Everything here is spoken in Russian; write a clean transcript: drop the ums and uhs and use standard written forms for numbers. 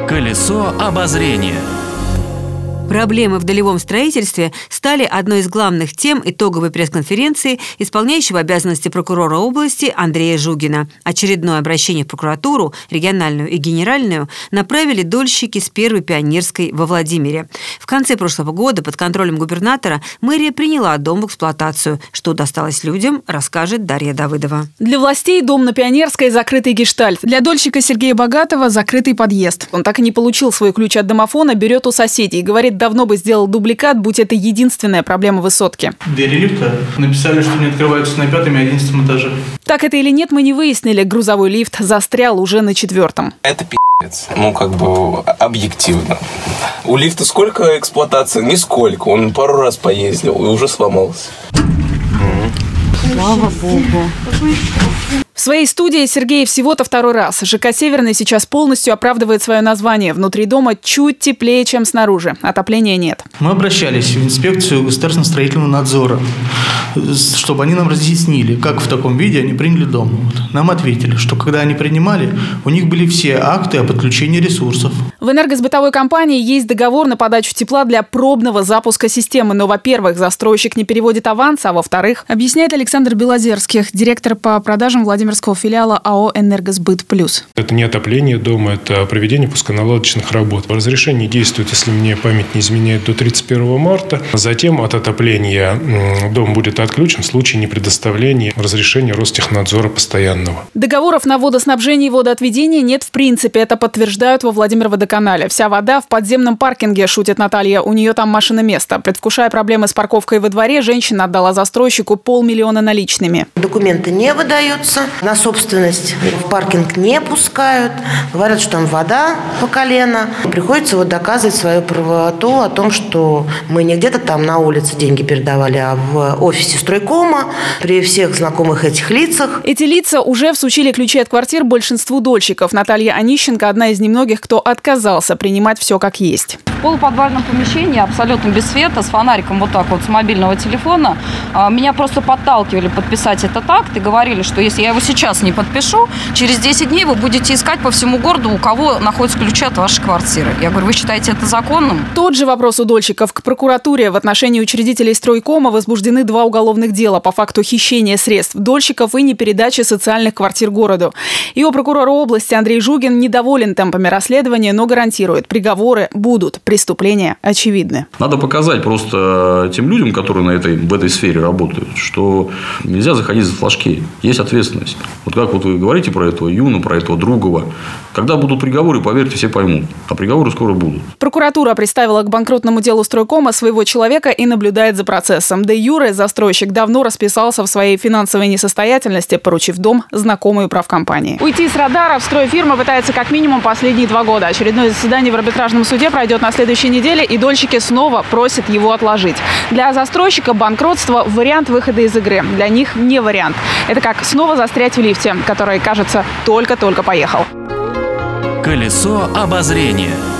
Колесо обозрения. Проблемы в долевом строительстве стали одной из главных тем итоговой пресс-конференции исполняющего обязанности прокурора области Андрея Жугина. Очередное обращение в прокуратуру, региональную и генеральную, направили дольщики с Первой Пионерской во Владимире. В конце прошлого года под контролем губернатора мэрия приняла дом в эксплуатацию. Что досталось людям, расскажет Дарья Давыдова. Для властей дом на Пионерской – закрытый гештальт. Для дольщика Сергея Богатова – закрытый подъезд. Он так и не получил свой ключ от домофона, берет у соседей. Говорит, давно бы сделал дубликат, будь это единственная проблема высотки. Двери лифта написали, что не открываются на 5-м и 11-м этаже. Так это или нет, мы не выяснили. Грузовой лифт застрял уже на 4-м. Это пи***ц. Объективно. У лифта сколько эксплуатации? Нисколько. Он пару раз поездил и уже сломался. Слава Богу. В своей студии Сергей всего-то второй раз. ЖК «Северный» сейчас полностью оправдывает свое название. Внутри дома чуть теплее, чем снаружи. Отопления нет. Мы обращались в инспекцию государственного строительного надзора, чтобы они нам разъяснили, как в таком виде они приняли дом. Нам ответили, что когда они принимали, у них были все акты о подключении ресурсов. В энергосбытовой компании есть договор на подачу тепла для пробного запуска системы. Но, во-первых, застройщик не переводит аванс, а во-вторых, объясняет Александр Белозерских, директор по продажам Владимирского филиала АО «Энергосбыт Плюс». Это не отопление дома, это проведение пусконаладочных работ. Разрешение действует, если мне память не изменяет, до 31 марта. Затем от отопления дом будет отключен в случае непредоставления разрешения Ростехнадзора постоянного. Договоров на водоснабжение и водоотведение нет в принципе. Это подтверждают во Владимир-водоканале. Вся вода в подземном паркинге, шутит Наталья. У нее там машиноместо. Предвкушая проблемы с парковкой во дворе, женщина отдала застройщику 500 000 наличными. Документы не выдаются. На собственность в паркинг не пускают. Говорят, что там вода по колено. Приходится доказывать свою правоту о том, что мы не где-то там на улице деньги передавали, а в офисе стройкома, при всех знакомых этих лицах. Эти лица уже всучили ключи от квартир большинству дольщиков. Наталья Онищенко – одна из немногих, кто отказался принимать все как есть. В полуподвальном помещении, абсолютно без света, с фонариком вот так вот, с мобильного телефона, меня просто подталкивали подписать этот акт и говорили, что если я его сейчас не подпишу, через 10 дней вы будете искать по всему городу, у кого находятся ключи от вашей квартиры. Я говорю, вы считаете это законным? Тот же вопрос у дольщиков. К прокуратуре в отношении учредителей стройкома возбуждены 2 уголовных дела по факту хищения средств дольщиков и непередачи социальных квартир городу. Его прокурор области Андрей Жугин недоволен темпами расследования, но гарантирует, приговоры будут, преступления очевидны. Надо показать просто тем людям, которые в этой сфере работают, что нельзя заходить за флажки. Есть ответственность. Вот как вот вы говорите про этого Юну, про этого Другова. Когда будут приговоры, поверьте, все поймут. А приговоры скоро будут. Прокуратура приставила к банкротному делу стройкома своего человека и наблюдает за процессом. Де юре застройщик давно расписался в своей финансовой несостоятельности, поручив дом знакомой управкомпании. Уйти с радаров стройфирма пытается как минимум последние 2 года. Очередное заседание в арбитражном суде пройдет на следующей неделе, и дольщики снова просят его отложить. Для застройщика банкротство – вариант выхода из игры. Для них не вариант. Это как снова застрять в лифте, который, кажется, только-только поехал. Колесо обозрения.